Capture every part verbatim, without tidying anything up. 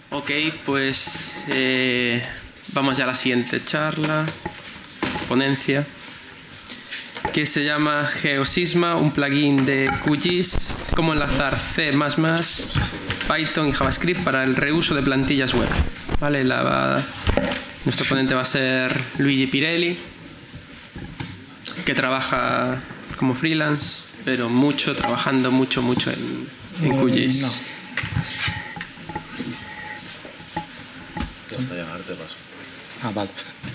Ok, pues eh, vamos ya a la siguiente charla, ponencia, que se llama Geosysma, un plugin de Q G I S, cómo enlazar C más más, Python y JavaScript para el reuso de plantillas web. Vale, la va, nuestro ponente va a ser Luigi Pirelli, que trabaja como freelance, pero mucho, trabajando mucho, mucho en, en Q G I S. No. Hasta llegar te paso. Ah, vale.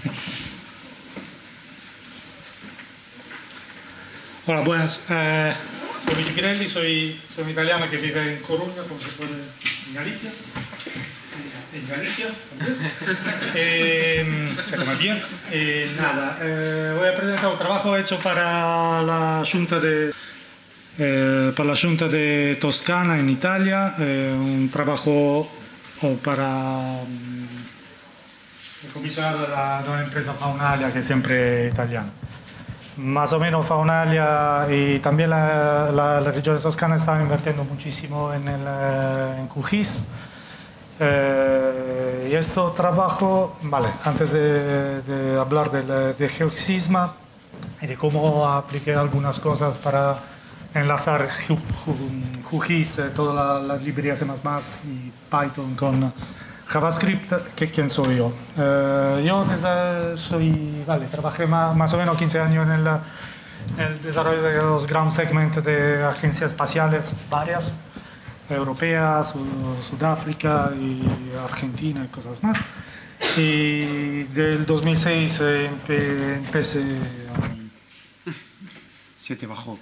Hola, buenas. Eh, soy Luigi Pirelli, soy, soy un italiano que vive en Coruña, como se puede, en Galicia. En Galicia también. eh, se come bien. Eh, nada, eh, voy a presentar un trabajo hecho para la Junta de, eh, para la Junta de Toscana en Italia. Eh, un trabajo oh, para um, el comisionado de, la, de una empresa Faunalia que es siempre italiana. Más o menos Faunalia y también la, la, la región de Toscana están invirtiendo muchísimo en, el, en Q G I S. Eh, y este trabajo, vale, antes de, de hablar de, de Geosysma y de cómo apliqué algunas cosas para enlazar Q G I S, todas las, las librerías C más más y Python con JavaScript, ¿qué, ¿quién soy yo? Eh, yo desde, soy, vale, trabajé más, más o menos quince años en el, en el desarrollo de los ground segments de agencias espaciales varias, europeas, Sudáfrica y Argentina y cosas más. Y del dos mil seis eh, empe, empecé... Um, se te bajó.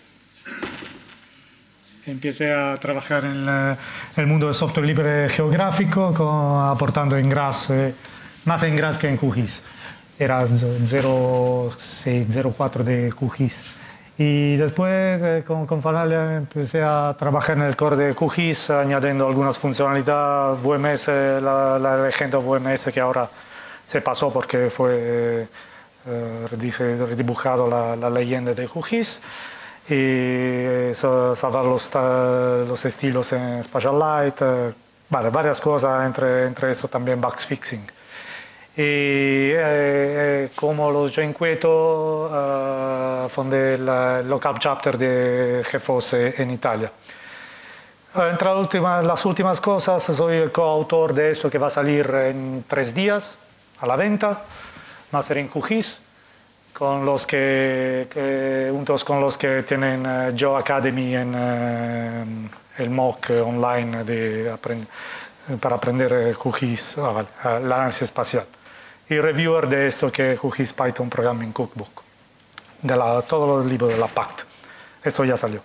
Empecé a trabajar en la, el mundo del software libre geográfico, con, aportando en Grass, eh, más en Grass que en Q G I S. Era cero punto seis, cero punto cuatro de Q G I S. Y después, eh, con, con Faunalia, empecé a trabajar en el core de Q G I S, añadiendo algunas funcionalidades V M S, la, la legenda V M S que ahora se pasó porque fue eh, redibujado la, la leyenda de Q G I S. Y salvar los, los estilos en Spatialite, eh, vale, varias cosas, entre, entre eso también bugs fixing. Y eh, eh, como los yo inquieto, uh, fundé el local chapter de GeFOS en Italia. Entre las últimas, las últimas cosas, soy el coautor de esto que va a salir en tres días a la venta, va a ser en Q G I S. Con los que, que, juntos con los que tienen uh, Geo Academy en uh, el M O C online de aprend para aprender Q G I S, ah, vale, uh, el análisis espacial. Y reviewer de esto que es Q G I S Python Programming Cookbook, de la, todos los libros de la P A C T. Esto ya salió.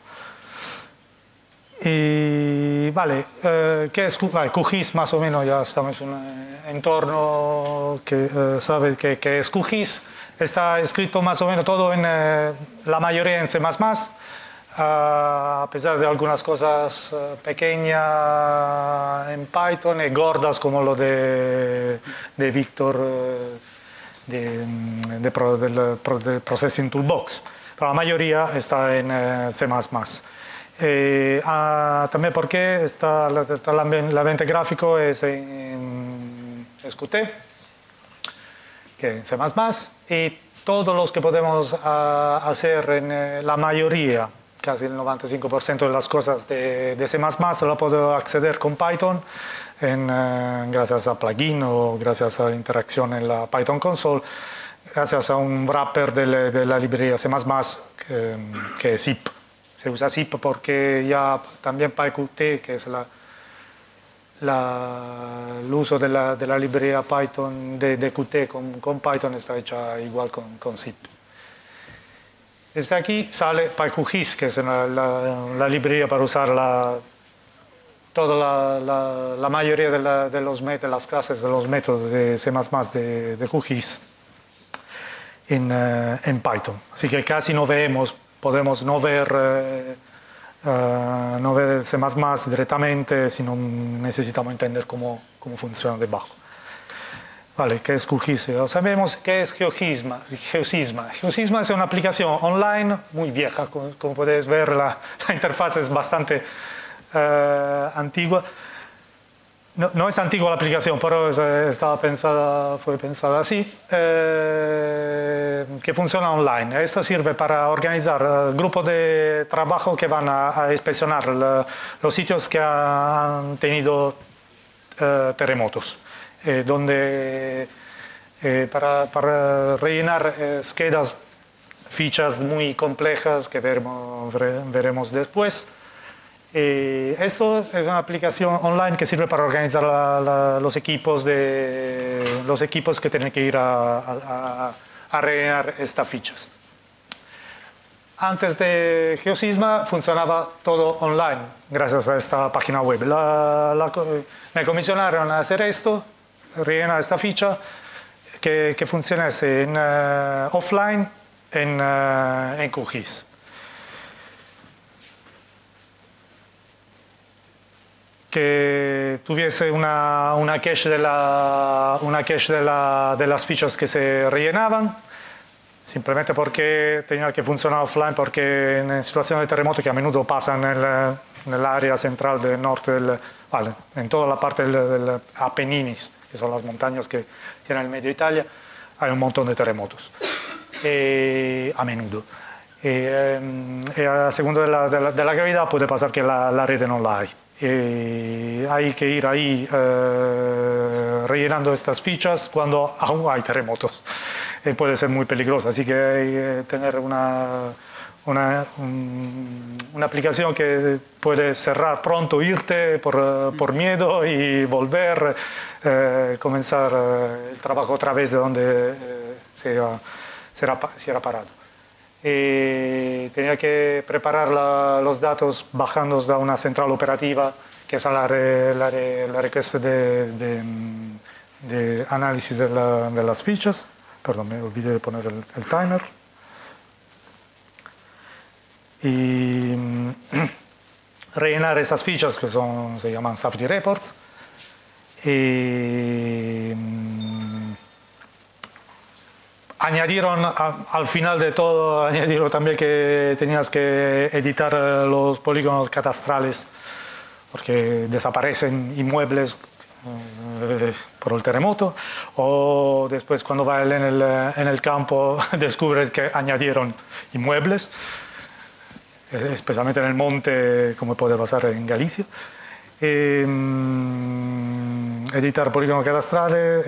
Y vale, uh, ¿qué es vale, Q G I S? Más o menos ya estamos en un entorno que uh, sabe que, que es Q G I S. Está escrito más o menos todo en eh, la mayoría en C más más, uh, a pesar de algunas cosas uh, pequeñas en Python y gordas como lo de, de Víctor uh, de, de, pro, del, del Processing Toolbox. Pero la mayoría está en eh, C más más. Eh, uh, también porque está la, la, la venta gráfico es en, en Q T, que en C más más, y todos los que podemos uh, hacer en eh, la mayoría, casi el noventa y cinco por ciento de las cosas de, de C más más, lo puedo acceder con Python, en, uh, gracias a plugin o gracias a la interacción en la Python console, gracias a un wrapper de, la, de la librería C más más que, que es zip. Se usa zip porque ya también PyQt, que es la el uso de la, de la librería Python de, de Qt con, con Python está hecha igual con, con zip. Desde aquí sale PyQGIS, que es la, la, la librería para usar la, toda la, la, la mayoría de, la, de, los de las clases de los métodos de C más más de, de QGIS en, uh, en Python. Así que casi no vemos, podemos no ver uh, Uh, no ver el C más más directamente, sino necesitamos entender cómo, cómo funciona debajo. Vale, ¿qué es QGIS? Ya sabemos qué es Geosysma. Geosysma. Geosysma es una aplicación online muy vieja, como, como podéis ver la, la interfaz es bastante uh, antigua. no, no es antigua la aplicación, pero estaba pensada, fue pensada así, eh, que funciona online. Esto sirve para organizar grupos de trabajo que van a, a inspeccionar la, los sitios que han tenido eh, terremotos, eh, donde eh, para, para rellenar eh, schedas, fichas muy complejas que veremos, veremos después. Eh, esto es una aplicación online que sirve para organizar la, la, los, equipos de, los equipos que tienen que ir a, a, a rellenar estas fichas. Antes de Geosisma funcionaba todo online, gracias a esta página web. La, la, me comisionaron a hacer esto, rellenar esta ficha, que, que funcionase en, uh, offline en, uh, en QGIS. Que tuviese una, una cache, de, la, una cache de, la, de las fichas que se rellenaban, simplemente porque tenía que funcionar offline, porque en situaciones de terremoto que a menudo pasan en el, en el área central del norte, del, vale, en toda la parte del, del Apeninis, que son las montañas que tienen el medio de Italia, hay un montón de terremotos, eh, a menudo. Eh, eh, a segundo de la, de, la, de la gravedad puede pasar que la, la red no la hay. Eh, hay que ir ahí eh, rellenando estas fichas cuando aún hay terremotos. Eh, puede ser muy peligroso, así que hay que tener una, una, un, una aplicación que puede cerrar pronto, irte por, por miedo y volver, eh, comenzar eh, el trabajo otra vez de donde eh, se, será, se era parado. Eh, tenía que preparar la, los datos bajando de una central operativa, que es la, la, la request de, de, de análisis de, la, de las fichas. Perdón, me olvidé de poner el, el timer. Y rellenar esas fichas que son, se llaman Safety Reports. Y, añadieron a, al final de todo, añadieron también que tenías que editar los polígonos catastrales porque desaparecen inmuebles eh, por el terremoto, o después cuando vas en el, en el campo descubres que añadieron inmuebles, especialmente en el monte, como puede pasar en Galicia. Eh, editar polígonos catastrales,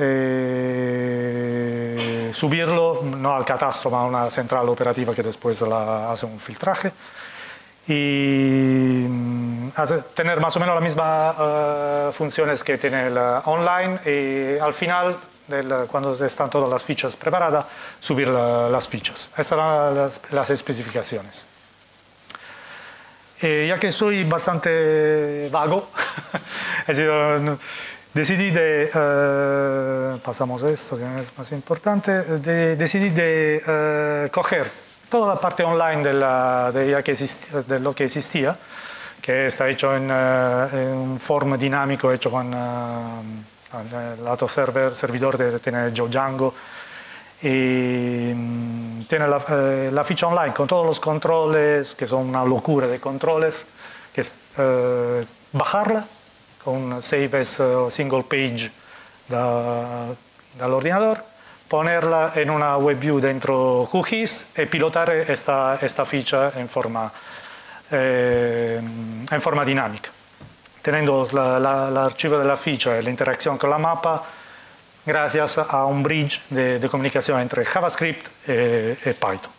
eh, subirlo, no al catastro, ma a una central operativa que después la, hace un filtraje, y hace, tener más o menos las mismas uh, funciones que tiene la online, y al final, del, cuando están todas las fichas preparadas, subir la, las fichas. Estas son las, las especificaciones. Eh, ya que soy bastante vago, decidí de, uh, pasamos a esto que es más importante, de, decidí de uh, coger toda la parte online de, la, de, ya que existía, de lo que existía, que está hecho en, uh, en un form dinámico hecho con uh, el lato server, servidor de, tiene Django, y tiene la, eh, la ficha online con todos los controles, que son una locura de controles, que es eh, bajarla con save as uh, single page da, dall'ordinador, ponerla en una web view dentro QGIS y pilotar esta, esta ficha en forma, eh, en forma dinámica, teniendo l'archivo la, la, de la ficha y la interacción con la mapa gracias a un bridge de, de comunicación entre JavaScript y, y Python.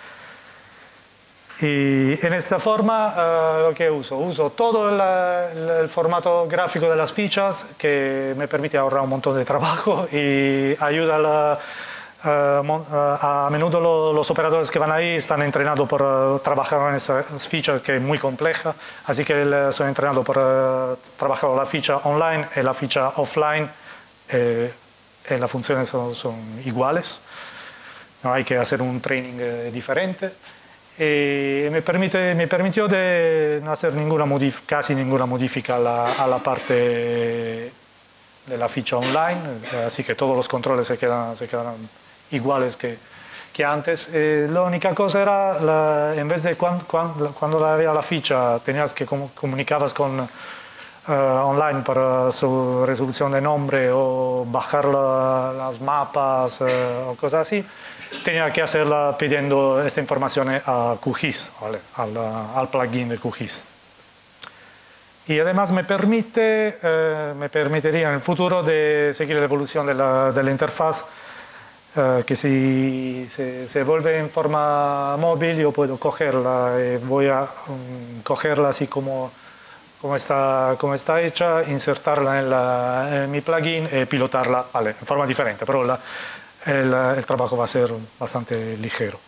Y en esta forma, uh, lo que uso, uso todo la, el, el formato gráfico de las fichas, que me permite ahorrar un montón de trabajo y ayuda a, la, uh, uh, a menudo lo, los operadores que van ahí están entrenados por uh, trabajar en esas fichas, que es muy compleja, así que son entrenados por uh, trabajar la ficha online y la ficha offline. Eh, las funciones son, son iguales, no hay que hacer un training eh, diferente, y me, permite, me permitió de no hacer ninguna casi ninguna modifica a la, a la parte de la ficha online, así que todos los controles se quedan, se quedan iguales que, que antes. Eh, la única cosa era, la, en vez de cuando, cuando, cuando había la ficha tenías que comunicabas con uh, online para su resolución de nombre o bajar la, las mapas uh, o cosas así, tenía que hacerla pidiendo esta información a QGIS, ¿vale? al, al plugin de QGIS. Y además me permite, eh, me permitiría en el futuro de seguir la evolución de la, de la interfaz, eh, que si se, se vuelve en forma móvil yo puedo cogerla, y voy a um, cogerla así como, como, está, como está hecha, insertarla en, la, en mi plugin y pilotarla, vale, en forma diferente, pero la, el, el trabajo va a ser bastante ligero.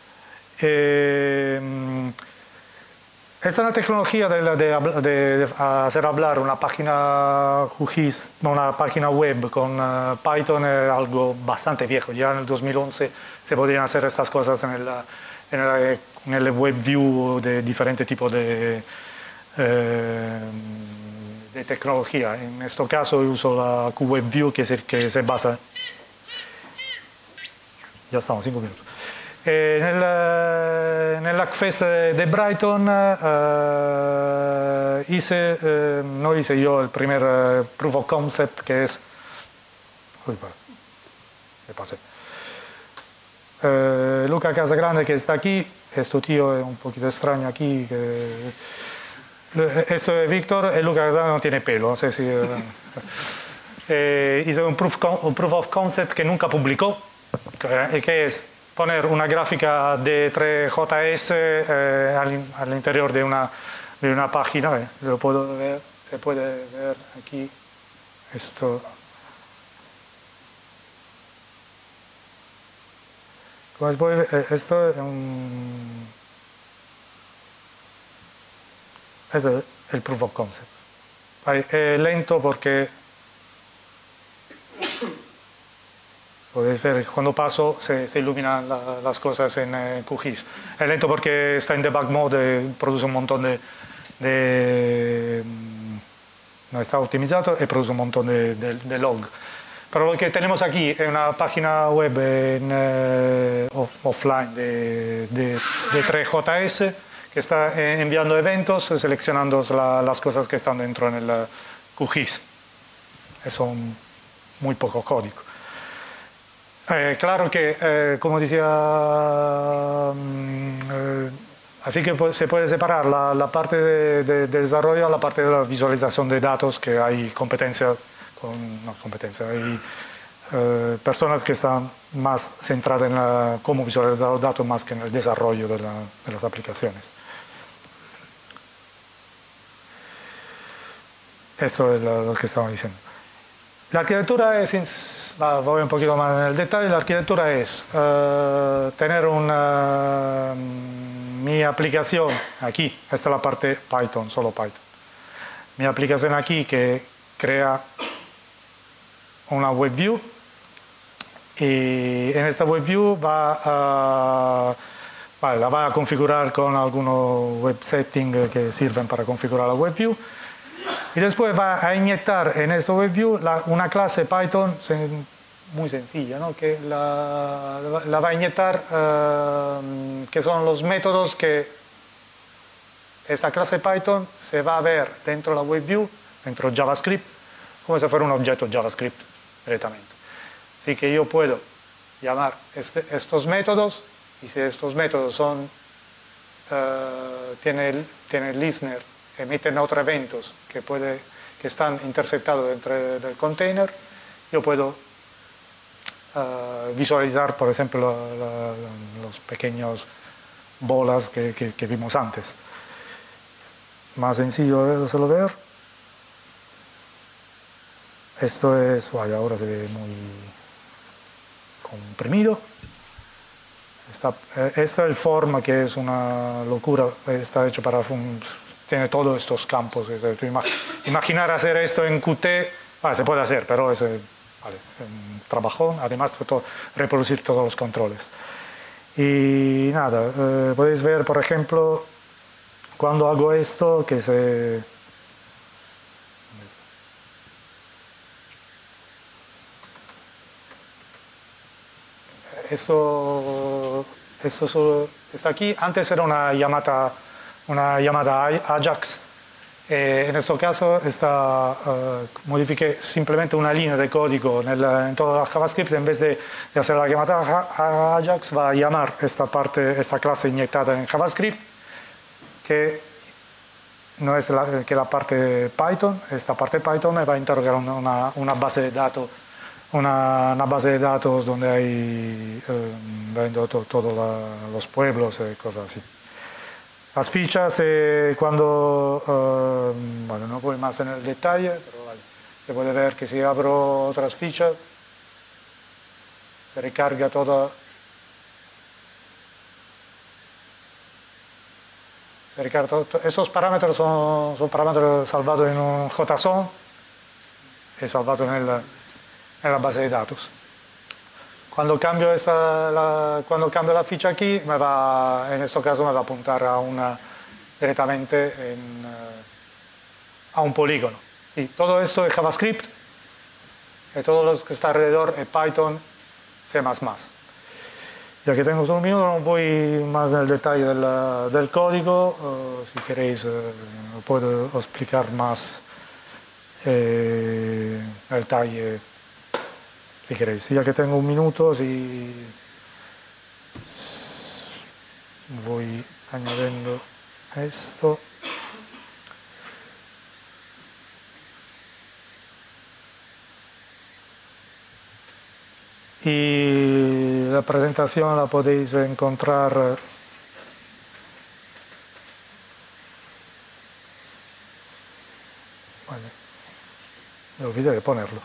Eh, Esta es una tecnología de, de, de, de hacer hablar una página QGIS, una página web con uh, Python, es algo bastante viejo. Ya en el dos mil once se podían hacer estas cosas en el, en el, en el WebView de diferentes tipos de, eh, de tecnología. En este caso uso la QWebView que, es, que se basa... Ya estamos, cinco minutos. Eh, en, el, en el Hackfest de, de Brighton eh, hice, eh, no hice yo el primer eh, proof of concept, que es... Uy, me pasé. Eh, Luca Casagrande, que está aquí, este tío es un poquito extraño aquí, que, esto es Víctor, y Luca Casagrande no tiene pelo, no sé si... Eh, eh, hice un proof, un proof of concept que nunca publicó, que, que es poner una gráfica de tres J S eh, al, al interior de una, de una página. Eh, lo puedo ver, se puede ver aquí esto. Como se puede ver, esto es un... es el, el proof of concept. Vale, es lento porque podéis ver que cuando paso se, se iluminan la, las cosas en eh, QGIS. Es lento porque está en debug mode, eh, produce un montón de, de... no está optimizado y produce un montón de, de, de log. Pero lo que tenemos aquí es una página web en, eh, off, offline de, de, de tres J S que está eh, enviando eventos, seleccionando la, las cosas que están dentro en el uh, QGIS. Es un muy poco código. Eh, claro que, eh, como decía, eh, así que se puede separar la, la parte de, de, de desarrollo a la parte de la visualización de datos, que hay competencia, con, no competencia, hay eh, personas que están más centradas en la, cómo visualizar los datos más que en el desarrollo de, la, de las aplicaciones. Eso es lo, lo que estamos diciendo. La arquitectura es, voy un poquito más en el detalle, la arquitectura es uh, tener una, mi aplicación aquí, esta es la parte Python, solo Python. Mi aplicación aquí que crea una WebView y en esta WebView va a, vale, la va a configurar con algunos web settings que sirven para configurar la WebView. Y después va a inyectar en esta WebView la, una clase Python muy sencilla, ¿no? Que la, la va a inyectar, uh, que son los métodos que esta clase Python se va a ver dentro de la WebView, dentro de JavaScript, como si fuera un objeto JavaScript directamente. Así que yo puedo llamar este, estos métodos, y si estos métodos son, uh, tiene, tiene listener, emiten otros eventos que, puede, que están interceptados dentro del container, yo puedo uh, visualizar, por ejemplo, la, la, los pequeños bolas que, que, que vimos antes. Más sencillo de hacerlo ver. Esto es, vaya, ahora se ve muy comprimido. Esta, esta es el form, que es una locura, está hecho para... tiene todos estos campos. Imaginar hacer esto en Qt, vale, se puede hacer, pero es vale, un trabajón. Además, todo, reproducir todos los controles. Y nada, eh, podéis ver, por ejemplo, cuando hago esto, que se... Esto, esto está aquí. Antes era una llamada, una llamada Ajax, Eh, en este caso, esta, uh, modifiqué simplemente una línea de código en, el, en toda la JavaScript. En vez de, de hacer la llamada a Ajax, va a llamar esta parte, esta clase inyectada en JavaScript, que no es la, que la parte Python. Esta parte Python me va a interrogar una, una base de datos, una, una base de datos donde hay eh, todos todo los pueblos y cosas así. Las fichas, eh, cuando, eh, bueno, no voy más en el detalle, pero vale, se puede ver que si abro otras fichas, se recarga toda, se recarga todo. Estos parámetros son, son parámetros salvados en un JSON y salvados en, el, en la base de datos. Cuando cambio, esta, la, cuando cambio la ficha aquí, me va, en este caso me va a apuntar a una, directamente en, a un polígono. Y todo esto es JavaScript, y todo lo que está alrededor es Python, C más más. Ya que tengo solo un minuto, no voy más en el detalle del, del código. Uh, si queréis, uh, puedo explicar más eh, el detalle. Si queréis, ya que tengo un minuto, si voy añadiendo esto. Y la presentación la podéis encontrar bueno, me olvidé de ponerlo.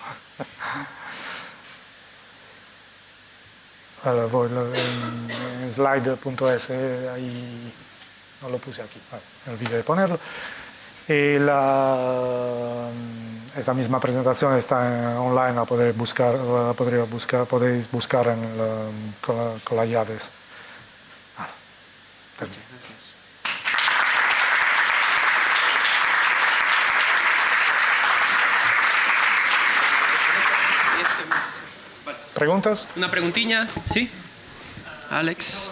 Allora, voi, en, en slide punto es, ahí no lo puse aquí, vale, me olvidé de ponerlo. Y la, esta misma presentación está en, online, la podréis buscar, la podréis buscar, podéis buscar en la, con, la, con las llaves. Vale, ¿preguntas? Una preguntilla, ¿sí? Alex.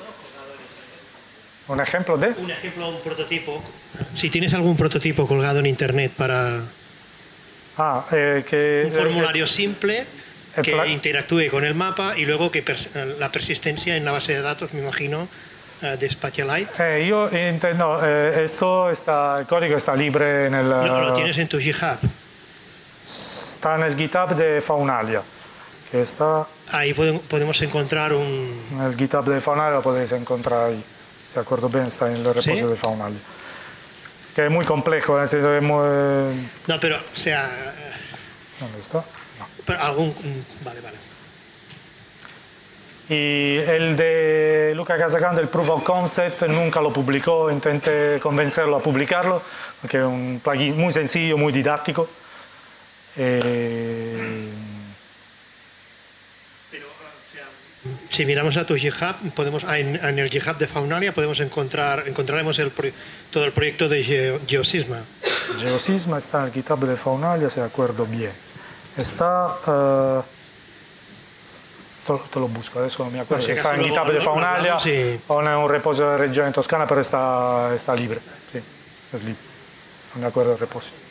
¿Un ejemplo de? Un ejemplo, un prototipo. Si tienes algún prototipo colgado en internet para ah, eh, que, un formulario eh, simple que plan... interactúe con el mapa y luego que pers la persistencia en la base de datos, me imagino, uh, de Spatialite. Eh, yo entiendo, eh, esto está, el código está libre en el... Lo, lo tienes en tu GitHub. Está en el GitHub de Faunalia. Que está... Ahí podemos encontrar un... En el GitHub de Faunalia lo podéis encontrar ahí. Si acuerdo bien, está en el repositorio ¿sí? de Faunalia. Que es muy complejo, en el sentido de muy... No, pero, o sea... ¿Dónde está? No. Pero algún... Vale, vale. Y el de Luca Casagrande, el Proof of Concept, nunca lo publicó, intenté convencerlo a publicarlo, porque es un plugin muy sencillo, muy didáctico. Eh... Si miramos a tu GitHub, podemos, en, en el GitHub de Faunalia podemos encontrar, encontraremos el, todo el proyecto de Ge, GeoSysma. GeoSysma está en el GitHub de Faunalia, si acuerdo bien. Está, uh, te, te lo busco, adesso no mi acuerdo. Si está en el GitHub de Faunalia sí. O en un repositorio de Regione Toscana, pero está, está libre. Sí, es libre. No me acuerdo del repositorio.